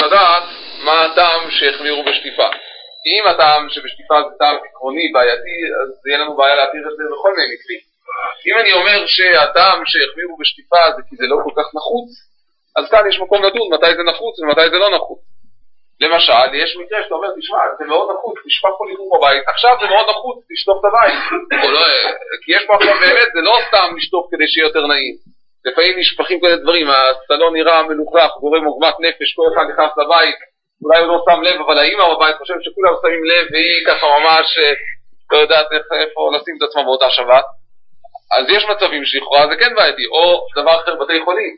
לדעת מה הטעם שהחמירו בשטיפה. כי אם הטעם שבשטיפה זה טעם עקרוני בעייתי, אז יהיה לנו בעיה להתיר את זה בכל מיני מקרים. אם אני אומר שהטעם שהחמירו בשטיפה זה כי זה לא כל כך נחוץ, אז כאן יש מקום לדון מתי זה נחוץ ומתי זה לא נחוץ. למשל, יש מקרה שאתה אומר, תשמע, זה מאוד נחוץ, תשפך פה ליחור בבית, עכשיו זה מאוד נחוץ, תשטוף את הבית. כי יש פה עכשיו באמת, זה לא סתם לשטוף כדי שיהיה יותר נעים. לפעמים נשפכים כל הדברים, הסלון נראה מלוכלך, גורם עוגמת נפש, כל אחד נכנס לבית, אולי הוא לא שם לב, אבל האמא בבית חושב שכולם שמים לב, והיא ככה ממש לא יודעת איפה לשים את עצמה באותה שבת. אז יש מצבים שלכאורה זה כן בעייתי, או דבר אחר, בתי חולים.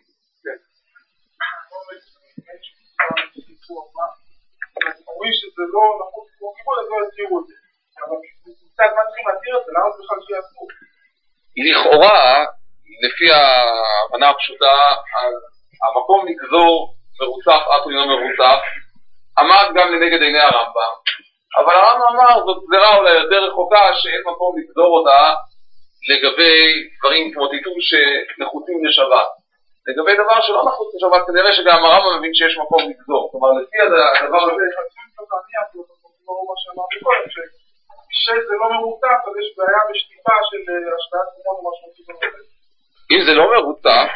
אומרים שזה לא נחוץ כמו כיבוד, אז לא יתירו את זה. אבל מצד מה צריכים להתיר את זה? למה זה בכלל שיעשו? לכאורה, לפי ההבנה הפשוטה, המקום לגזור מרוצף אף או אינו מרוצף, עמד גם לנגד עיני הרמב"ם. אבל הרמב"ם אמר, זאת גזירה אולי יותר רחוקה שאין מקום לגזור אותה לגבי דברים כמו טיטול שנחוצים לשבת. לגבי דבר שלא נחוץ לשבת, כנראה שגם הרמב"ם מבין שיש מקום לגזור. כלומר, לפי הדבר הזה, מה שאמרתי קודם, כשזה לא מרוצף, אז יש בעיה בשטיפה של השוואת תרומות ומשמעותית במובן. אם זה לא מרוצף,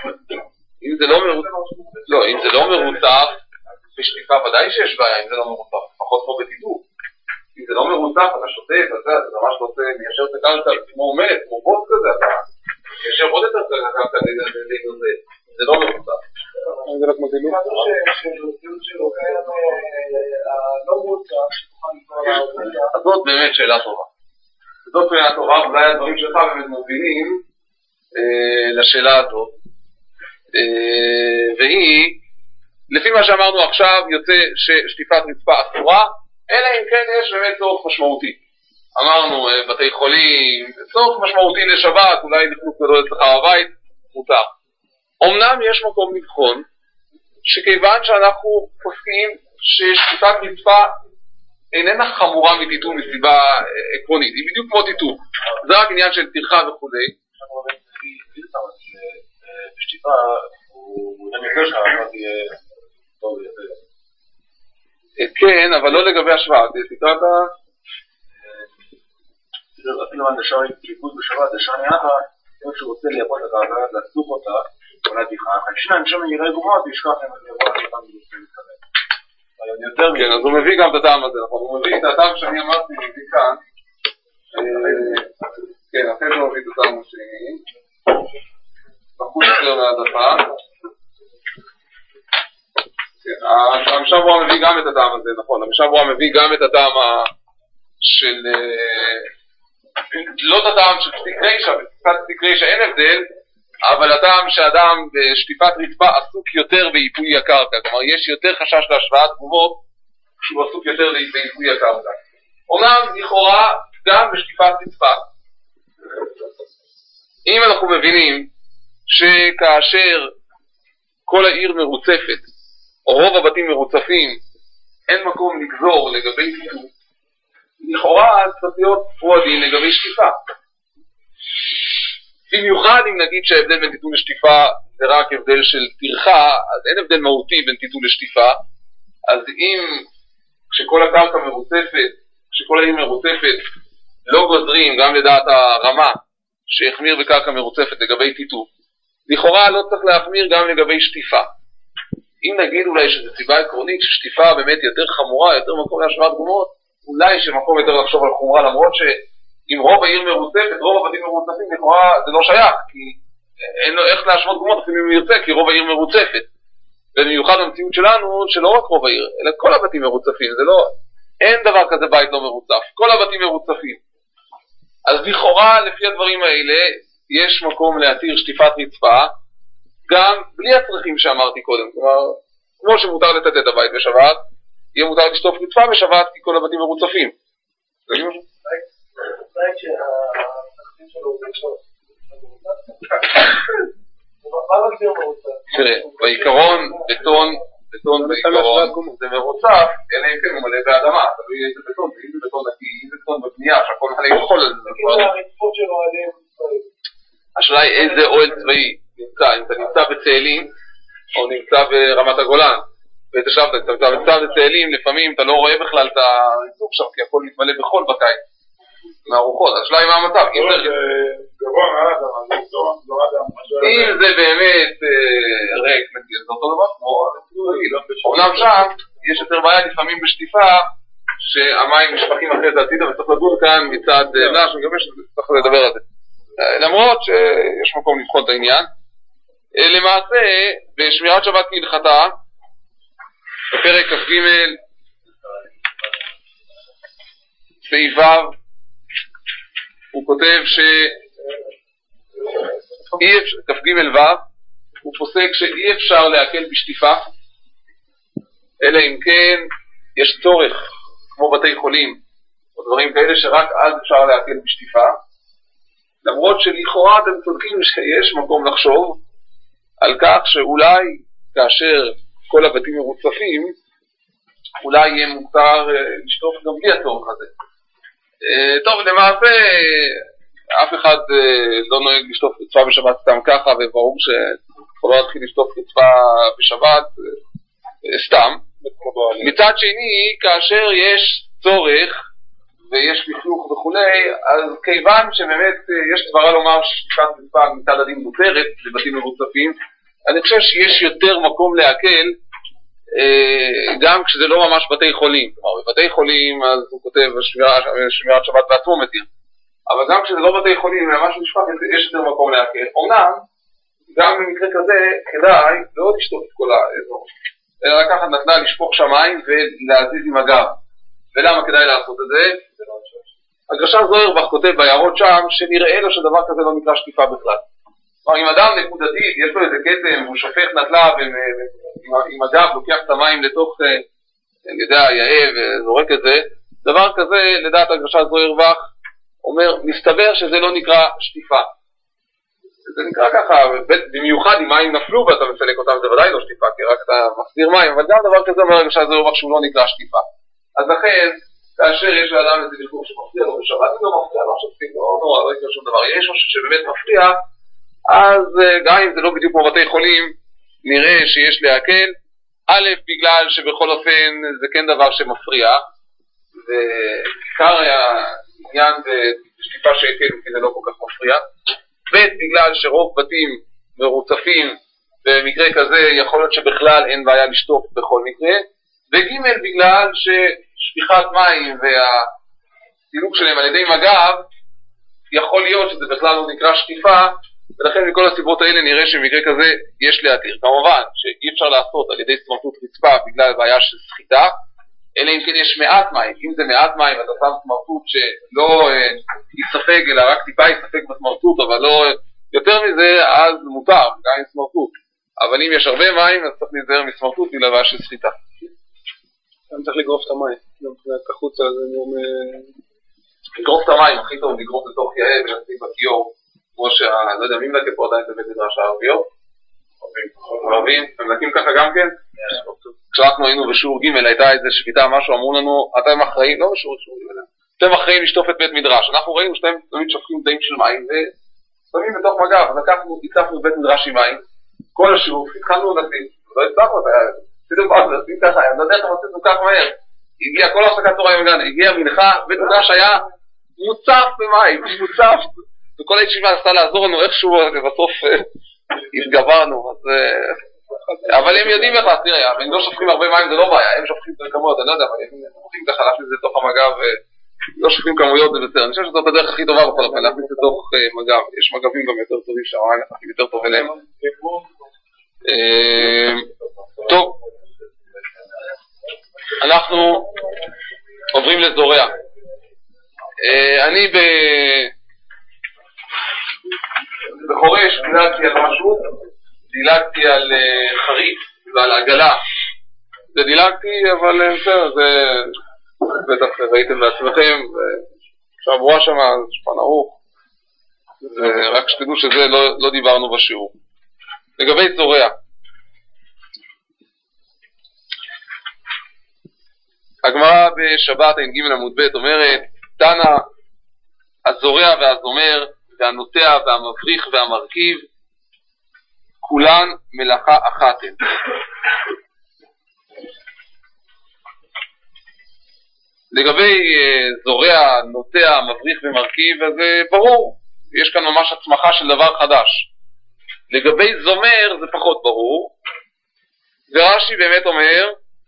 אם זה לא מרוצף, בשטיפה ודאי שיש בעיה, אם זה לא מרוצף, לפחות פה בטיטול. אם זה לא מרוצף, אתה שוטף, אתה ממש רוצה ליישר את הקרקע כמו עומד, כמו בוט כזה, אתה ליישר עוד יותר את הקרקע לגזר. זה לא מרוצף. זה רק מזילות. אז זאת באמת שאלה טובה. זאת שאלה טובה, אולי הדברים שלך באמת מובילים לשאלה הזאת. והיא, לפי מה שאמרנו עכשיו, יוצא ששטיפת רצפה אסורה, אלא אם כן יש באמת צורך משמעותי. אמרנו, בתי חולים, צורך משמעותי לשבת, אולי לכנוס גדול אצלך בבית, מותר. אמנם יש מקום לבחון שכיוון שאנחנו פוסקים ששטיפת רצפה איננה חמורה מטיטול מסיבה עקרונית, היא בדיוק כמו טיטול, זה רק עניין של טרחה וכו'. בשטיפה הוא נמגר שלך, אבל תהיה טוב יותר. כן, אבל לא לגבי השוואה, תקרא את אפילו מהנדשה קיבוץ בשבת, דשני אבא, אם שהוא רוצה לייפות את הקרקע, לסוך אותה, אולי תיכה, שניים שם יראה גומות, וישכח להם את לראות אותם ולפני מתקדם. כן, אז הוא מביא גם את הטעם הזה, נכון? הוא מביא את הטעם שאני אמרתי, הוא מביא כאן. כן, אחרי זה הוא מביא את הטעם השני. בחוץ יותר מהדפה. המשב הוא מביא גם את הטעם הזה, נכון? המשב הוא מביא גם את הטעם של... לא את הטעם של פסק רישא, בפסק רישא אין הבדל, אבל הטעם שאדם בשטיפת רצפה עסוק יותר בעיפוי הקרקע, כלומר יש יותר חשש להשוואת תגובות שהוא עסוק יותר בעיפוי הקרקע. אומנם לכאורה גם בשטיפת רצפה, אם אנחנו מבינים שכאשר כל העיר מרוצפת או רוב הבתים מרוצפים אין מקום לגזור לגבי טיטול, לכאורה צריך להיות פרודין לגבי שטיפה. במיוחד אם נגיד שההבדל בין טיטול לשטיפה זה רק הבדל של טרחה, אז אין הבדל מהותי בין טיטול לשטיפה. אז אם כשכל הקרקע מרוצפת, כשכל העיר מרוצפת, לא גוזרים גם לדעת הרמה שהחמיר בקרקע מרוצפת לגבי טיטול, לכאורה לא צריך להחמיר גם לגבי שטיפה. אם נגיד אולי שזו סיבה עקרונית ששטיפה באמת יותר חמורה, יותר מקום להשוואת גומות, אולי שמקום יותר לחשוב על חומרה, למרות שאם רוב העיר מרוצפת, רוב הבתים מרוצפים, לכאורה זה לא שייך, כי אין לו איך להשוות גומות אפילו אם הוא ירצה, כי רוב העיר מרוצפת. ובמיוחד במציאות שלנו, שלא רק רוב העיר, אלא כל הבתים מרוצפים, זה לא, אין דבר כזה בית לא מרוצף, כל הבתים מרוצפים. אז לכאורה, לפי הדברים האלה, יש מקום להתיר שטיפת רצפה, גם בלי הצרכים שאמרתי קודם, כלומר, כמו שמותר לתת את הבית בשבת, יהיה מותר לשטוף רצפה בשבת כי כל הבתים מרוצפים. תגידו משהו? בית שהתחתים שלו הוא מרוצף. תראה, בעיקרון, בטון בעיקרון זה מרוצף, אלא אם כן הוא מלא באדמה, תלוי איזה בטון, אם זה בטון נקי, אם זה בטון בבנייה, שהכל מלא יכול על זה. הרצפות שלו עליהם צבאי. השאלה היא איזה אוהל צבאי נמצא, אם אתה נמצא בצאלים או נמצא ברמת הגולן. ותשבת, אתה בצד הצאלים, לפעמים אתה לא רואה בכלל את העיסוק שם, כי הכל מתמלא בחול בקיץ, מהרוחות, אז שלא עם המצב. אם זה באמת ריק, זה אותו דבר, אומנם שם יש יותר בעיה לפעמים בשטיפה, שהמים משפחים אחרי זה הצידה, וצריך לדון כאן מצד נש, אני מקווה שצריך לדבר על זה. למרות שיש מקום לבחון את העניין. למעשה, בשמירת שבת כהלכתה, בפרק כ"ג, סעיף ו', הוא כותב כ"ג ו', הוא פוסק שאי אפשר להקל בשטיפה, אלא אם כן יש צורך, כמו בתי חולים, או דברים כאלה שרק אז אפשר להקל בשטיפה, למרות שלכאורה אתם צודקים שיש מקום לחשוב על כך שאולי כאשר כל הבתים מרוצפים, אולי יהיה מותר לשטוף גם בלי הצורך הזה. טוב, למעשה אף אחד לא נוהג לשטוף רצפה בשבת סתם ככה, וברור שלא להתחיל לשטוף רצפה בשבת סתם. מצד שני, כאשר יש צורך ויש לכלוך וכולי, אז כיוון שבאמת יש דברה לומר ששטיפת רצפה מצד הדין מותרת לבתים מרוצפים, אני חושב שיש יותר מקום להקל גם כשזה לא ממש בתי חולים. כלומר, בבתי חולים אז הוא כותב שמירת שבת בעצמו מתיר, אבל גם כשזה לא בתי חולים ממש משפט יש יותר מקום להקל. אומנם גם במקרה כזה כדאי לא לשטוף את כל האזור, אלא לקחת נתנה לשפוך שמיים ולהזיז עם הגב. ולמה כדאי לעשות את זה? הגרשן זוהרבך כותב ביערות שם שנראה לו שדבר כזה לא נקרא שטיפה בכלל. כלומר, אם אדם נקודתית יש לו איזה קטם והוא שופך נטלה ועם הגב לוקח את המים לתוך, אני יודע, יאה וזורק את זה, דבר כזה לדעת הגרשן זוהרבך אומר, מסתבר שזה לא נקרא שטיפה. זה נקרא ככה, במיוחד אם מים נפלו ואתה מסלק אותם, זה ודאי לא שטיפה, כי רק אתה מחזיר מים, אבל גם דבר כזה אומר הגרשן זוהרבך שהוא לא נקרא שטיפה. אז לכן, כאשר יש לאדם איזה לכלוך שמפריע לו בשבת, אם לא מפריע לו, לא יקרה שום דבר, יש משהו שבאמת מפריע, אז גם אם זה לא בדיוק כמו בתי חולים, נראה שיש להקל. א', בגלל שבכל אופן זה כן דבר שמפריע, ועיקר העניין בשטיפה שהקל, כי זה לא כל כך מפריע. ב', בגלל שרוב בתים מרוצפים, במקרה כזה יכול להיות שבכלל אין בעיה לשטוף בכל מקרה. וג', בגלל ששפיכת מים והסילוק שלהם על ידי מגב, יכול להיות שזה בכלל לא נקרא שטיפה, ולכן מכל הסיבות האלה נראה שבמקרה כזה יש להתיר. כמובן שאי אפשר לעשות על ידי סמרטוט רצפה בגלל בעיה של סחיטה, אלא אם כן יש מעט מים. אם זה מעט מים אתה שם סמרטוט שלא יספג, אלא רק טיפה יספג בסמרטוט, אבל לא יותר מזה, אז מותר, גם עם סמרטוט. אבל אם יש הרבה מים אז צריך להיזהר מסמרטוט בגלל בעיה של סחיטה. אני צריך לגרוף את המים, גם כחוצה זה לגרוף את המים, הכי טוב לגרוף לתוך יאה ולהציג בכיור, כמו לא יודע, מי מנקה פה עדיין בבית מדרש הערביות? ערבים, הם מנקים ככה גם כן? כשאנחנו היינו בשיעור ג' הייתה איזה שביתה, משהו, אמרו לנו, אתם אחראים, לא בשיעור ג', אתם אחראים לשטוף את בית מדרש. אנחנו ראינו שאתם תמיד שופכים דעים של מים ושמים בתוך מגב, אז הצפנו בית מדרש עם מים, כל השיעור, התחלנו לשים, לא הצלחנו את היד, עשיתם פעם, לשים ככה, אני לא יודע איך עשיתם כך מהר. הגיע כל הפסקת צהריים הגן, הגיע מנחה, בית מדרש היה מוצף במים, מוצף, וכל הישיבה עשתה לעזור לנו איכשהו, ובסוף התגברנו, אבל הם יודעים איך תראה, אם לא שופכים הרבה מים זה לא בעיה, הם שופכים יותר כמויות, אני לא יודע, אבל הם שופכים ככה להכניס את זה לתוך המגב, לא שופכים כמויות זה בסדר, אני חושב שזאת הדרך הכי טובה בכל אופן, להכניס את זה לתוך מגב, יש מגבים גם יותר טובים שהמים נכנסים יותר טוב אליהם. טוב, אנחנו עוברים לזורע. אני בחורש דילגתי על משהו, דילגתי על חריף ועל עגלה, זה דילגתי, אבל זה בטח ראיתם בעצמכם, שעבורה שם שפן ערוך, רק שתדעו שזה לא דיברנו בשיעור. לגבי זורע, הגמרא בשבת ע"ג עמוד ב' אומרת, תנא הזורע והזומר והנוטע והמבריך והמרכיב כולן מלאכה אחת הן. לגבי זורע, נוטע, מבריך ומרכיב, אז ברור, יש כאן ממש הצמחה של דבר חדש. לגבי זומר זה פחות ברור, ורש"י באמת אומר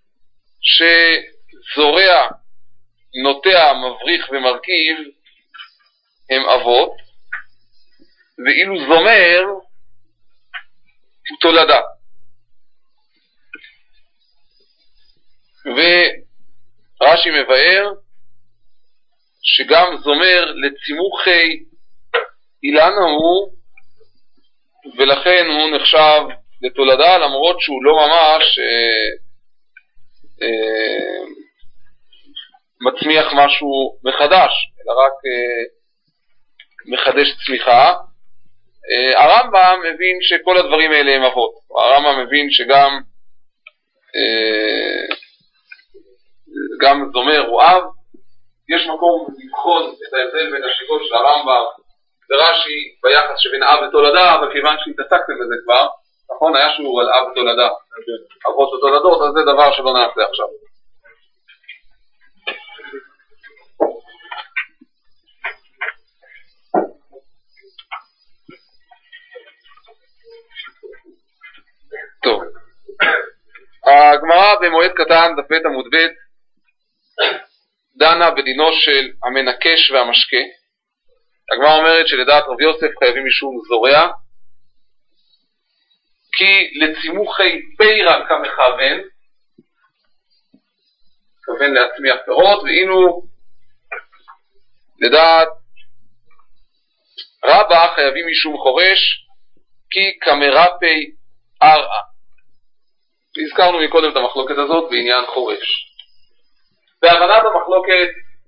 שזורע, נוטע, מבריך ומרכיב הם אבות, ואילו זומר הוא תולדה. ורש"י מבאר שגם זומר לצימוכי אילן הוא, ולכן הוא נחשב לתולדה, למרות שהוא לא ממש מצמיח משהו מחדש, אלא רק מחדש צמיחה. הרמב"ם מבין שכל הדברים האלה הם אבות. הרמב"ם מבין שגם גם זומר הוא אב. יש מקום לבחון את ההבדל בין השיטות של הרמב"ם ורש"י ביחס שבין אב ותולדה, אבל כיוון שהתעסקתם בזה כבר, נכון? היה שיעור על אב ותולדה, אבות ותולדות, אז זה דבר שלא נעשה עכשיו. טוב, הגמרא במועד קטן דף ב' עמוד ב' דנה בדינו של המנקש והמשקה. הגמרא אומרת שלדעת רב יוסף חייבים משום זורע, כי לצימוכי פירה כמכוון, מכוון להצמיח פירות, והיינו לדעת רבא חייבים משום חורש, כי כמרפי ארעה. הזכרנו מקודם את המחלוקת הזאת בעניין חורש. בהבנת המחלוקת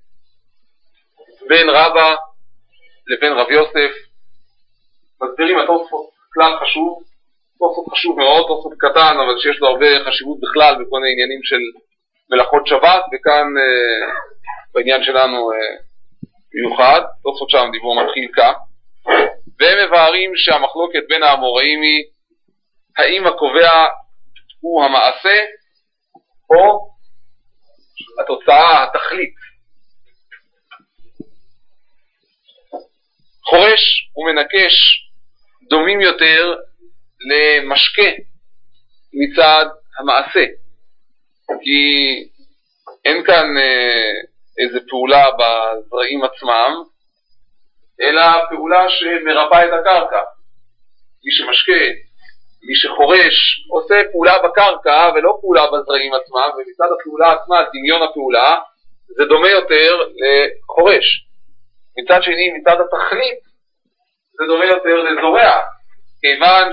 בין רבא לבין רב יוסף מסבירים התוספות כלל חשוב, תוספות חשוב מאוד, תוספות קטן אבל שיש לו הרבה חשיבות בכלל בכל העניינים של מלאכות שבת, וכאן בעניין שלנו מיוחד. תוספות שם דיבור מתחיל כך, והם מבארים שהמחלוקת בין האמוראים היא האם הקובע הוא המעשה או התוצאה, התכלית. חורש ומנקש דומים יותר למשקה מצד המעשה, כי אין כאן איזה פעולה בזרעים עצמם, אלא פעולה שמרפא את הקרקע. מי שמשקה, מי שחורש, עושה פעולה בקרקע ולא פעולה בזרעים עצמם, ומצד הפעולה עצמה, דמיון הפעולה, זה דומה יותר לחורש. מצד שני, מצד התכלית, זה דומה יותר לזורע, כיוון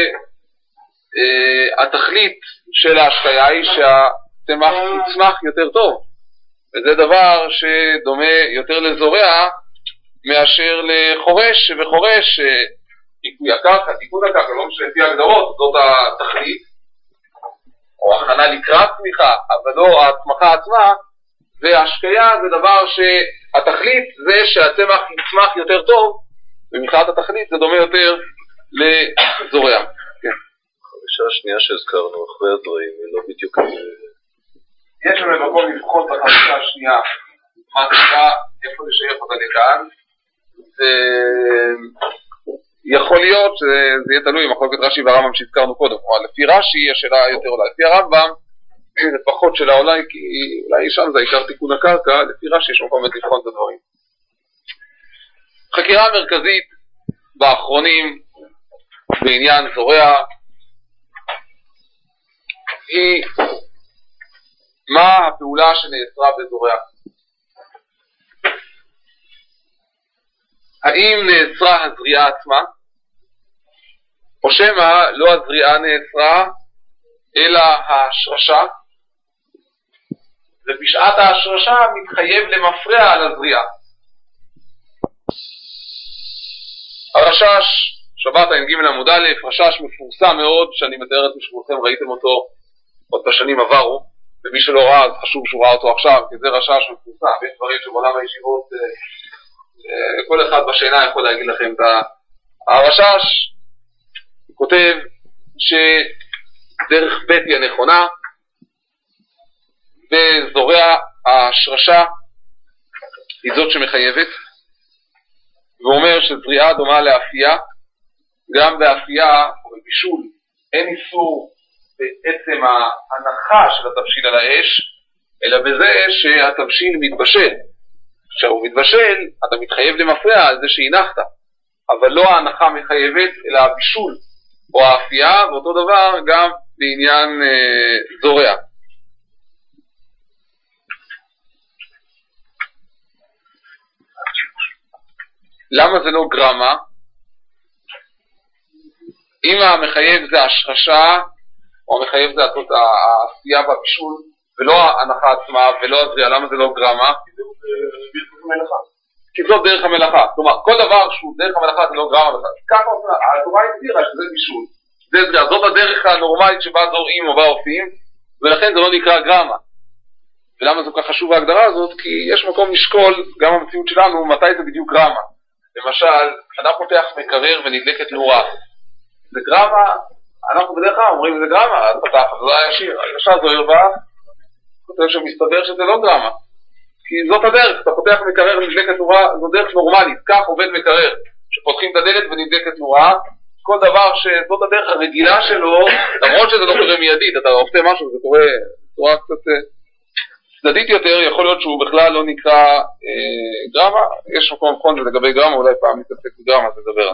שהתכלית של ההשקיה היא שהצמח יצמח יותר טוב, וזה דבר שדומה יותר לזורע מאשר לחורש, וחורש תיקוי הקרקע, תיקון הקרקע, לא משנה לפי הגדרות, זאת התכלית, או הכנה לקראת צמיחה, אבל לא הצמחה עצמה, וההשקיה זה דבר שהתכלית זה שהצמח יצמח יותר טוב, ומבחינת התכלית זה דומה יותר לזורע. כן. החמישה השנייה שהזכרנו אחרי הזרעים היא לא בדיוק... יש לנו מקום לבחון בחמישה השנייה מה נקרא, איפה לשייך אותה לכאן. יכול להיות שזה יהיה תלוי מחלוקת רש"י והרמב"ם שהזכרנו קודם. לפי רש"י השאלה יותר אולי, לפי הרמב"ם זה פחות שאלה אולי, כי אולי שם זה עיקר תיקון הקרקע. לפי רש"י יש מקום לבחון את הדברים. חקירה מרכזית באחרונים בעניין זורע היא מה הפעולה שנאסרה בזורע. האם נאסרה הזריעה עצמה, או שמא לא הזריעה נאסרה אלא ההשרשה, ובשעת ההשרשה מתחייב למפרע על הזריעה. הרשש, שבת ע"ג עמוד א', רשש מפורסם מאוד שאני מתאר את משבורכם, ראיתם אותו עוד בשנים עברו, ומי שלא ראה אז חשוב שהוא ראה אותו עכשיו, כי זה רשש מפורסם. יש דברים שבעולם הישיבות כל אחד בשינה יכול להגיד לכם הרשש כותב שדרך ב' היא הנכונה, וזורע ההשרשה היא זאת שמחייבת, והוא אומר שזריעה דומה לאפייה, גם באפייה או בבישול אין איסור בעצם ההנחה של התבשיל על האש, אלא בזה שהתבשיל מתבשל. כשהוא מתבשל, אתה מתחייב למפרע על זה שהנחת, אבל לא ההנחה מחייבת, אלא הבישול או האפייה, ואותו דבר גם בעניין זורע. למה זה לא גרמה? אם המחייב זה השרשה, או המחייב זה האפייה והבישול, ולא ההנחה עצמה, ולא הזריעה, למה זה לא גרמה? כי זאת דרך המלאכה. כלומר, כל דבר שהוא דרך המלאכה זה לא גרמה בכלל. ככה התורה הסבירה שזה בישול, זה זריעה. זאת הדרך הנורמלית שבה זורעים או בה אופים, ולכן זה לא נקרא גרמה. ולמה זה כל כך חשוב ההגדרה הזאת? כי יש מקום לשקול, גם המציאות שלנו, מתי זה בדיוק גרמה. למשל, אדם פותח מקרר ונדלקת נורה. זה גרמה, אנחנו בדרך כלל אומרים זה גרמה, אז פתח, זה היה שיר, הישר זוהר בה, כותב שמסתבר שזה לא גרמה. כי זאת הדרך, אתה פותח מקרר ונדלקת נורה, זו דרך נורמלית, כך עובד מקרר, שפותחים את הדלת ונדלקת נורה, כל דבר שזאת הדרך הרגילה שלו, למרות שזה לא קורה מיידית, אתה עושה משהו, זה קורה בצורה קצת צדדית יותר, יכול להיות שהוא בכלל לא נקרא גרמה, יש מקום לבחון לגבי גרמה, אולי פעם נתעסק בגרמה, זה דבר.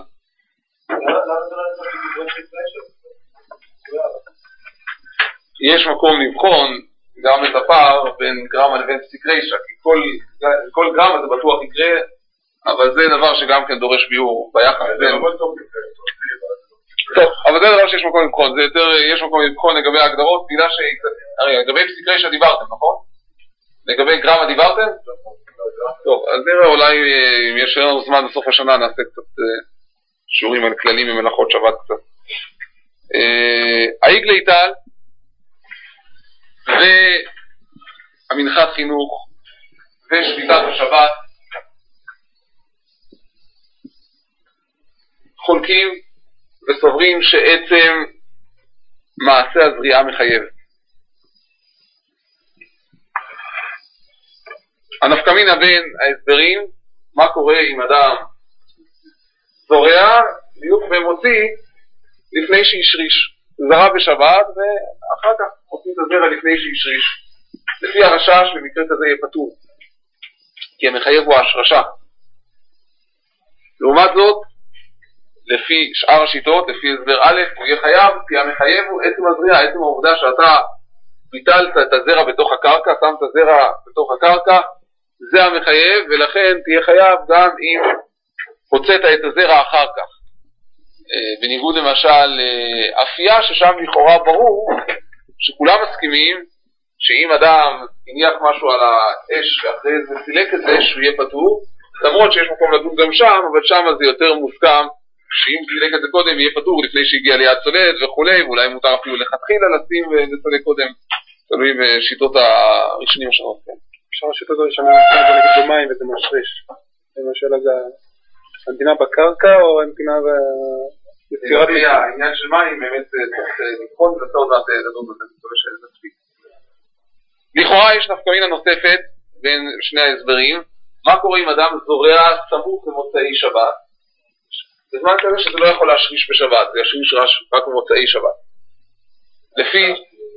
יש מקום לבחון גם את הפער בין גרמה לבין פסיק רישא, כי כל גרמה זה בטוח יקרה, אבל זה דבר שגם כן דורש ביור ביחד בין. טוב, אבל זה דבר שיש מקום לבחון, זה יותר, יש מקום לבחון לגבי ההגדרות, בגלל לגבי פסיק רישא דיברתם, נכון? לגבי גרמה דיברתם? טוב, אז נראה אולי אם יש לנו זמן בסוף השנה נעשה קצת שיעורים על כללים ומלאכות שבת קצת. העיגלה איטל והמנחת חינוך ושביתת השבת חולקים וסוברים שעצם מעשה הזריעה מחייב. הנפקמינה בין ההסברים, מה קורה אם אדם זורע בדיוק ומוציא לפני שישריש. זרע בשבת ואחר כך מוציא את הזרע לפני שישריש. לפי הרשש במקרה כזה יהיה פטור, כי המחייב הוא השרשה. לעומת זאת, לפי שאר השיטות, לפי הסבר א', הוא יהיה חייב, כי המחייב הוא עצם הזריעה, עצם העובדה שאתה ביטלת את הזרע בתוך הקרקע, שמת הזרע בתוך הקרקע, זה המחייב, ולכן תהיה חייב גם אם הוצאת את הזרע אחר כך. בניגוד למשל אפייה, ששם לכאורה ברור שכולם מסכימים שאם אדם הניח משהו על האש ואחרי זה סילק את זה שהוא יהיה פטור, למרות שיש מקום לדון גם שם, אבל שם זה יותר מוסכם שאם סילק את זה קודם יהיה פטור לפני שהגיע ליד צולד וכולי, ואולי מותר אפילו לכתחילה לשים וצולד קודם, תלוי בשיטות הראשונים השונות. אפשר השיטות הראשונות נגיד במים וזה משריש. למשל אז הנתינה בקרקע או הנתינה בצירת מים? העניין של מים באמת צריך לבחון ולעשות עוד לדון בזה, אני מקווה שזה מספיק. לכאורה יש נפקמינה נוספת בין שני ההסברים. מה קורה אם אדם זורע סמוך למוצאי שבת? בזמן כזה שזה לא יכול להשריש בשבת, זה ישריש רק במוצאי שבת. לפי...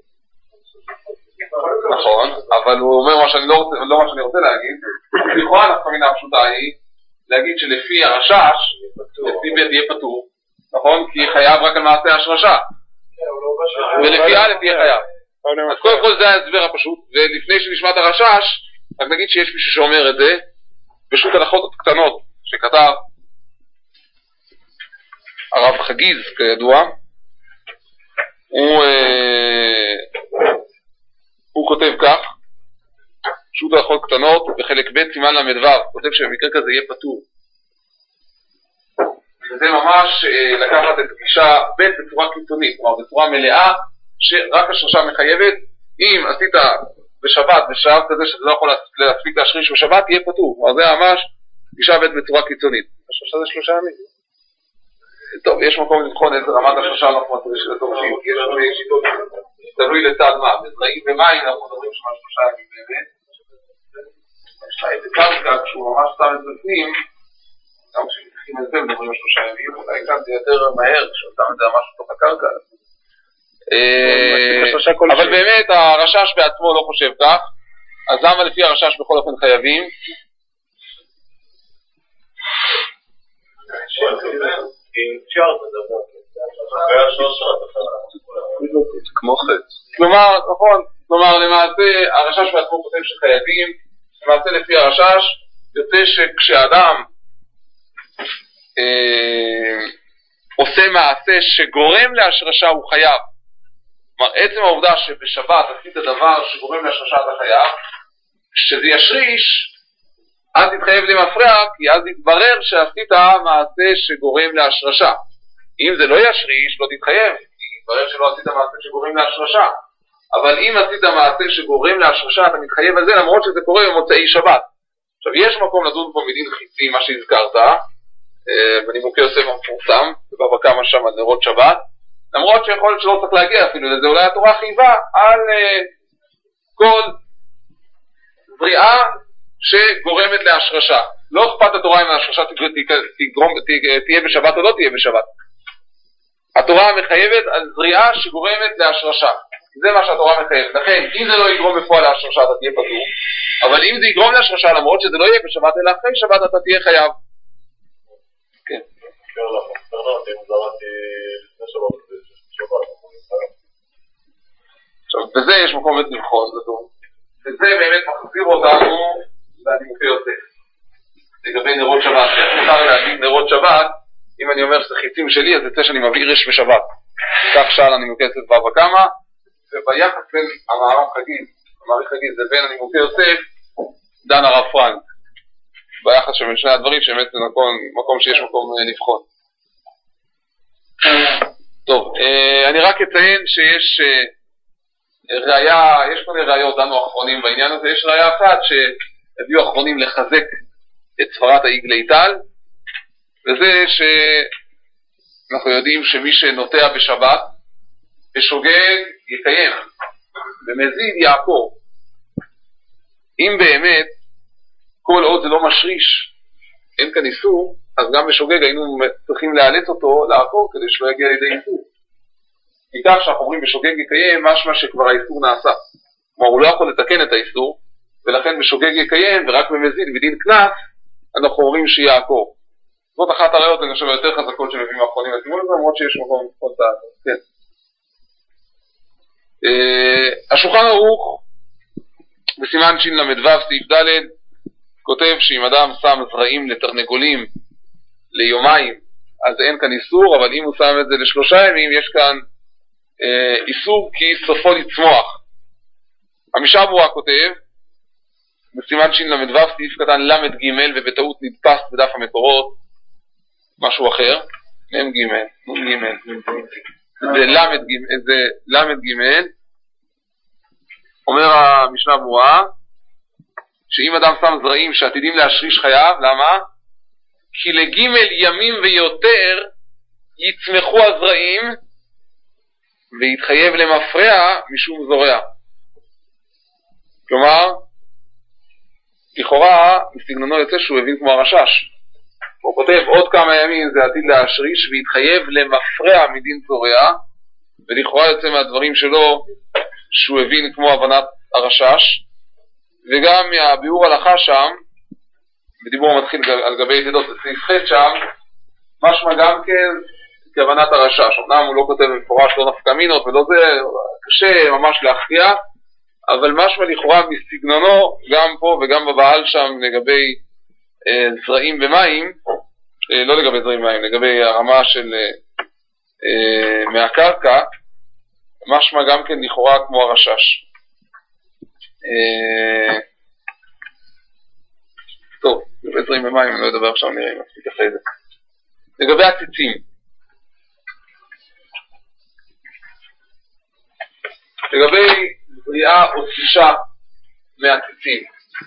נכון, אבל הוא אומר מה שאני לא מה שאני רוצה להגיד. לכאורה נפקמינה הפשוטה היא להגיד שלפי הרשש, לפי ב' יהיה פטור, נכון? כי חייב רק על מעשה השרשה. ולפי א' יהיה חייב. אז קודם כל זה ההסבר הפשוט, ולפני שנשמע את הרשש, רק נגיד שיש מישהו שאומר את זה, פשוט הלכות קטנות שכתב הרב חגיז כידוע, הוא כותב כך, פשוט הלכות קטנות, בחלק ב' סימן למדבר, כותב שבמקרה כזה יהיה פטור. וזה ממש לקחת את גישה ב' בצורה קיצונית, כלומר בצורה מלאה, שרק השרשה מחייבת. אם עשית בשבת בשלב כזה שזה לא יכול להספיק להשריש בשבת, יהיה פטור. כלומר זה ממש גישה ב' בצורה קיצונית. השרשה זה 3 ימים. טוב, יש מקום לבחון איזה רמת השרשה אנחנו מדברים של התורשים, כי יש שיטות תלוי לצד מה, בזרעים ומים אנחנו מדברים שם 3 ימים באמת, עציצים, גם כשמתחילים את זה מדברים על 3 ימים, אולי כאן זה יותר מהר כשאותם את זה ממש בתוך הקרקע. אבל באמת הרשש בעצמו לא חושב כך, אז למה לפי הרשש בכל אופן חייבים? כמו חץ. כלומר למעשה הרשש בעצמו חושב שחייבים, למעשה לפי הרשש יוצא שכשאדם עושה מעשה שגורם להשרשה הוא חייב. כלומר עצם העובדה שבשבת עשית דבר שגורם להשרשה אתה חייב, כשזה ישריש אז תתחייב למפרע, כי אז יתברר שעשית מעשה שגורם להשרשה. אם זה לא ישריש לא תתחייב, כי יתברר שלא עשית מעשה שגורם להשרשה. אבל אם עשית מעשה שגורם להשרשה אתה מתחייב על זה, למרות שזה קורה במוצאי שבת. עכשיו יש מקום לדון פה מדין חיצי, מה שהזכרת, בנימוקי יוסף המפורסם, ובבא קמא שם על נרות שבת, למרות שיכול להיות שלא צריך להגיע אפילו לזה, אולי התורה חייבה על כל זריעה שגורמת להשרשה. לא אכפת התורה אם ההשרשה תהיה בשבת או לא תהיה בשבת. התורה מחייבת על זריעה שגורמת להשרשה. זה מה שהתורה מחייבת. לכן, אם זה לא יגרום בפועל להשרשה אתה תהיה פטור, אבל אם זה יגרום להשרשה למרות שזה לא יהיה בשבת אלא אחרי שבת אתה תהיה חייב. כן. עכשיו, בזה יש מקום לבחון, וזה באמת מחזיר אותנו לנימוקי יוסף. לגבי נרות שבת, אפשר להגיד נרות שבת, אם אני אומר שזה חיצים שלי, אז יצא שאני מביא רש בשבת. כך שאל הנימוקי יוסף בבא קמא, וביחס בין המעריך חגיל, זה בין הנימוקי יוסף, דן הרב פרנק. ביחס שבין שני הדברים, שבאמת זה מקום שיש מקום לבחון. טוב, אני רק אציין שיש ראיה, יש כל מיני ראיות, דנו אחרונים בעניין הזה, יש ראיה אחת שהביאו אחרונים לחזק את סברת העגלי טל, וזה שאנחנו יודעים שמי שנוטע בשבת ושוגג יקיים, ומזיד יעקור. אם באמת כל עוד זה לא משריש, אין כאן איסור, אז גם בשוגג היינו צריכים לאלץ אותו לעקור כדי שלא יגיע לידי איסור. מכך שאנחנו אומרים בשוגג יקיים, משמע שכבר האיסור נעשה. כלומר, הוא לא יכול לתקן את האיסור, ולכן בשוגג יקיים, ורק במזיד בדין קנס, אנחנו אומרים שיעקור. זאת אחת הראיות, אני חושב, יותר חזקות שמביאים האחרונים לסימון הזה, למרות שיש מקום לפחות את זה. כן. השולחן ערוך, בסימן של"ו סעיף ד', כותב שאם אדם שם זרעים לתרנגולים ליומיים, אז אין כאן איסור, אבל אם הוא שם את זה ל3 ימים, יש כאן איסור כי סופו לצמוח. המשנה ברורה כותב, בסימן של"ו סעיף קטן למד ג' ובטעות נדפס בדף המקורות משהו אחר, מ' ג' זה למד ג', אומר המשנה ברורה, שאם אדם שם זרעים שעתידים להשריש חייו, למה? כי לג' ימים ויותר יצמחו הזרעים ויתחייב למפרע משום זורע. כלומר, לכאורה מסגנונו יוצא שהוא הבין כמו הרשש. הוא כותב עוד כמה ימים זה עתיד להשריש ויתחייב למפרע מדין זורע, ולכאורה יוצא מהדברים שלו שהוא הבין כמו הבנת הרשש, וגם מהביאור הלכה שם, בדיבור מתחיל על גבי יתדות בסעיף ח' שם, משמע גם כן כהבנת הרשש. אמנם הוא לא כותב במפורש לא נפקא מינות ולא זה, קשה ממש להכריע, אבל משמע לכאורה מסגנונו גם פה וגם בבעל שם לגבי זרעים ומים, לא לגבי זרעים ומים, לגבי הרמה של מהקרקע, משמע גם כן לכאורה כמו הרשש. טוב, לגבי זרעים ומים אני לא אדבר עכשיו, נראה אם מספיק אחרי זה. לגבי הציצים, לגבי זריעה או תלישה מהציצים,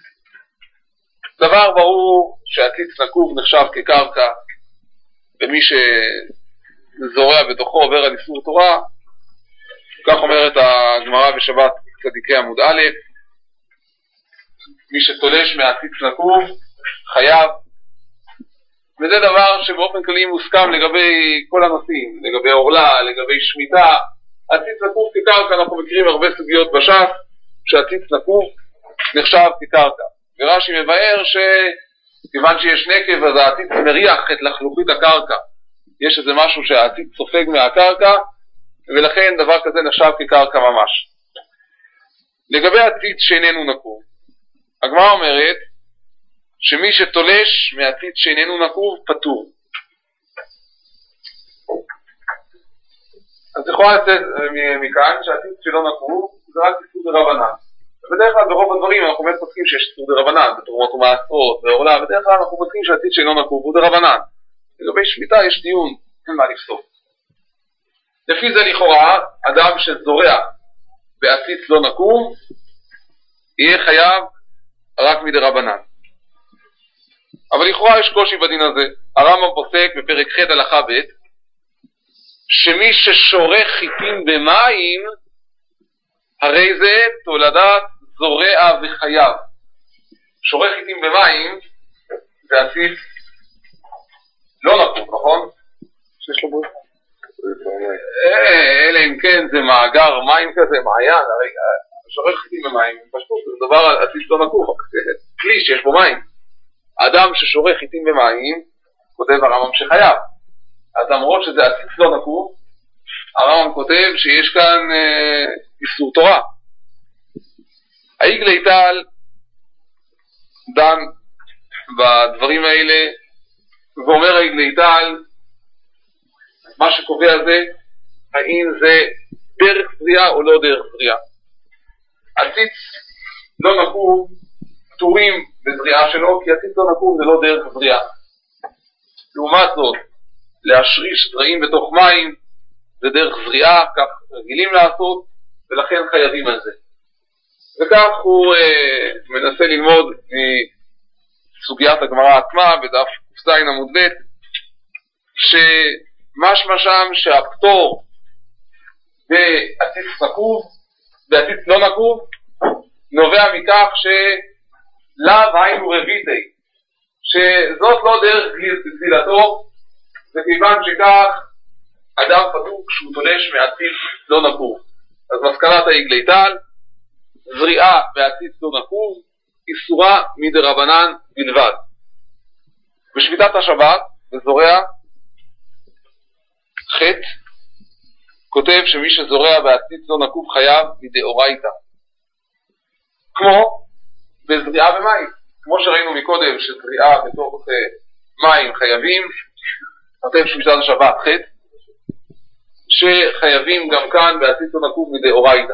דבר ברור שהציץ נקוב נחשב כקרקע, ומי שזורע בתוכו עובר על איסור תורה. כך אומרת הגמרא בשבת צדיקי עמוד א', מי שתולש מהציץ נקוב חייב וזה דבר שבאופן כללי מוסכם לגבי כל הנושאים, לגבי אורלה, לגבי שמיטה. עציץ נקוב כקרקע, אנחנו מכירים הרבה סוגיות בש"ס, שעציץ נקוב נחשב כקרקע. ורש"י מבאר שכיוון שיש נקב, אז העציץ מריח את לחלוכית הקרקע. יש איזה משהו שהעציץ סופג מהקרקע, ולכן דבר כזה נחשב כקרקע ממש. לגבי עציץ שאיננו נקוב, הגמרא אומרת שמי שתולש מעציץ שאיננו נקוב פטור. אז יכולה לצאת מכאן שהעציץ שלא נקוב זה רק איסור דרבנן. ובדרך כלל ברוב הדברים אנחנו באמת פוסקים שיש איסור דרבנן, בתרומות ומעשרות, בעורלה, בדרך כלל אנחנו פוסקים שהעציץ שאיננו נקוב הוא דרבנן. לגבי שמיטה יש דיון, אין מה לפסוק. לפי זה לכאורה, אדם שזורע בעציץ לא נקוב, יהיה חייב רק מדרבנן. אבל לכאורה יש קושי בדין הזה. הרמב"ם פוסק בפרק ח' הלכה ב' שמי ששורך חיטים במים, הרי זה תולדת זורע וחייב. שורך חיטים במים זה עציץ לא נקוב, נכון? שיש לו בו. אלא אם כן זה מאגר מים כזה, מעיין, הרגע, שורך חיטים במים, פשוט, זה דבר עציץ לא נקוב, כלי שיש בו מים. אדם ששורך חיטים במים, כותב הרמב"ם שחייב. אז למרות שזה עציץ לא נקוב, הרמב"ם כותב שיש כאן איסור תורה. העגלי טל דן בדברים האלה, ואומר העגלי טל, מה שקובע זה, האם זה דרך זריעה או לא דרך זריעה. עציץ לא נקוב פטורים בזריעה שלו, כי עציץ לא נקוב זה לא דרך זריעה. לעומת זאת, להשריש זרעים בתוך מים זה דרך זריעה, כך רגילים לעשות, ולכן חייבים על זה. וכך הוא מנסה ללמוד מסוגיית הגמרא עצמה בדף ק"ז עמוד ב' שמשמע שם שהפטור בעציץ נקוב בעציץ לא נקוב נובע מכך שלאו היינו רביתי, שזאת לא דרך גזילתו, וכיוון שכך אדם פטור כשהוא תולש מעציץ לא נקוב. אז מסקנת העגלי טל, זריעה בעציץ לא נקוב איסורה מדרבנן בלבד. בשביתת השבת וזורע חטא כותב שמי שזורע בעציץ לא נקוב חייב מדאורייתא, כמו בזריעה במים, כמו שראינו מקודם שזריעה בתוך מים חייבים, כותב שביתת השבת חטא שחייבים גם כאן בעציץ לא נקוב מדאורייתא.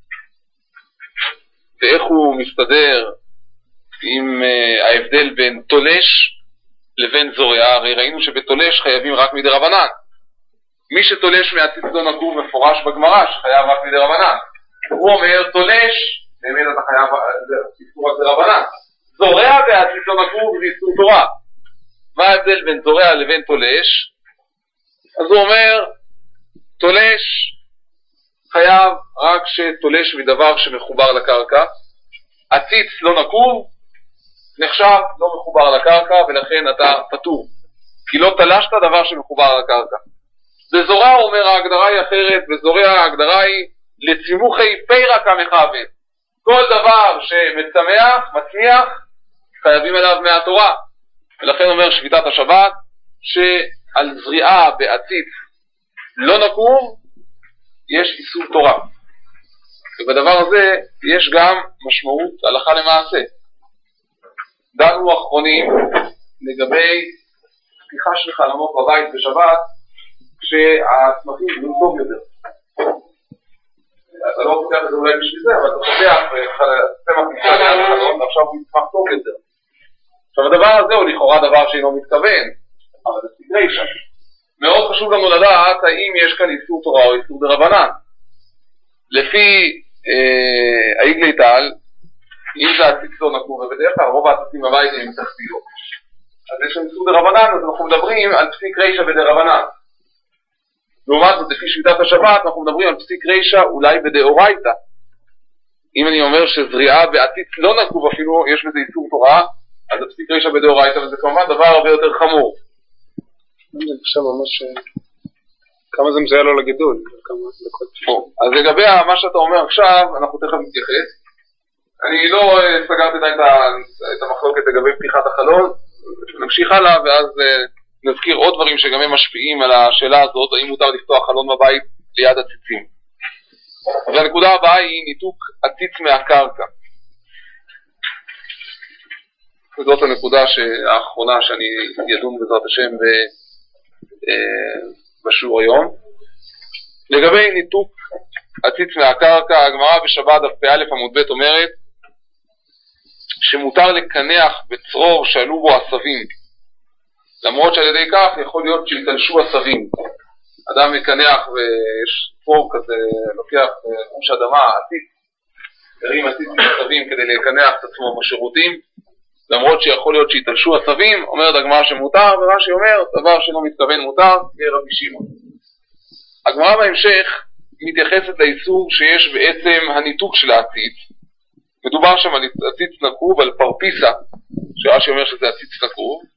ואיך הוא מסתדר עם ההבדל בין תולש לבין זורע? הרי ראינו שבתולש חייבים רק מדרבנן. מי שתולש מעציץ לא נקוב מפורש בגמרא שחייב רק מדרבנן. הוא אומר תולש, באמת אתה חייב, זה איסור רק מדרבנן. זורע בעציץ לא נקוב זה איסור תורה. מה ההבדל בין זורע לבין תולש? אז הוא אומר תולש חייב רק שתולש מדבר שמחובר לקרקע. עציץ לא נקוב נחשב לא מחובר לקרקע, ולכן אתה פטור, כי לא תלשת דבר שמחובר לקרקע. בזורע אומר ההגדרה היא אחרת, בזורע ההגדרה היא לצימוכי פירה כמכוון. כל דבר שמצמח, מצמיח, חייבים עליו מהתורה. ולכן אומר שביתת השבת שעל זריעה בעציץ לא נקוב יש איסור תורה. ובדבר הזה יש גם משמעות הלכה למעשה. דנו אחרונים לגבי פתיחה של חלונות בבית בשבת כשהצמחים יהיו טוב יותר. אתה לא פותח את זה אולי בשביל זה, אבל אתה פותח וצמח נפתח על החלון ועכשיו הוא יצמח טוב יותר. עכשיו הדבר הזה הוא לכאורה דבר שאינו מתכוון, אבל זה סדרי שם. מאוד חשוב לנו לדעת האם יש כאן איסור תורה או איסור דרבנן. לפי העגלי טל, אם זה עציץ לא נקוב, ובדרך כלל רוב העציצים בבית הם תחתיות, אז יש לנו איסור דרבנן, אז אנחנו מדברים על פסיק רישא בדרבנן. לעומת זאת, לפי שביתת השבת, אנחנו מדברים על פסיק רישא אולי בדאורייתא. אם אני אומר שזריעה בעציץ לא נקוב אפילו, יש בזה איסור תורה, אז זה פסיק רישא בדאורייתא, וזה כמובן דבר הרבה יותר חמור. זה עכשיו ממש... כמה זה מזהה לו לגידול? כמה דקות. אז לגבי מה שאתה אומר עכשיו, אנחנו תכף נתייחס. אני לא סגרתי את המחלוקת לגבי פתיחת החלון, נמשיך הלאה ואז נזכיר עוד דברים שגם הם משפיעים על השאלה הזאת, האם מותר לפתוח חלון בבית ליד הציצים. אז הנקודה הבאה היא ניתוק הציץ מהקרקע. וזאת הנקודה האחרונה שאני ידון בעזרת השם בשיעור היום. לגבי ניתוק הציץ מהקרקע, הגמרא בשבת דף פ"א עמוד ב' אומרת שמותר לקנח בצרור שעלו בו עשבים, למרות שעל ידי כך יכול להיות שיתלשו עשבים. אדם מקנח ויש צרור כזה, לוקח חוש אדמה, עציץ, הרים עציץ עשבים כדי לקנח את עצמו בשירותים, למרות שיכול להיות שיתלשו עשבים, אומרת הגמרא שמותר, ורש"י אומר דבר שלא מתכוון מותר, כרבי שמעון. הגמרא בהמשך מתייחסת לאיסור שיש בעצם הניתוק של העציץ. מדובר שם על עציץ נקוב, על פרפיסה, שרש"י אומר שזה עציץ נקוב,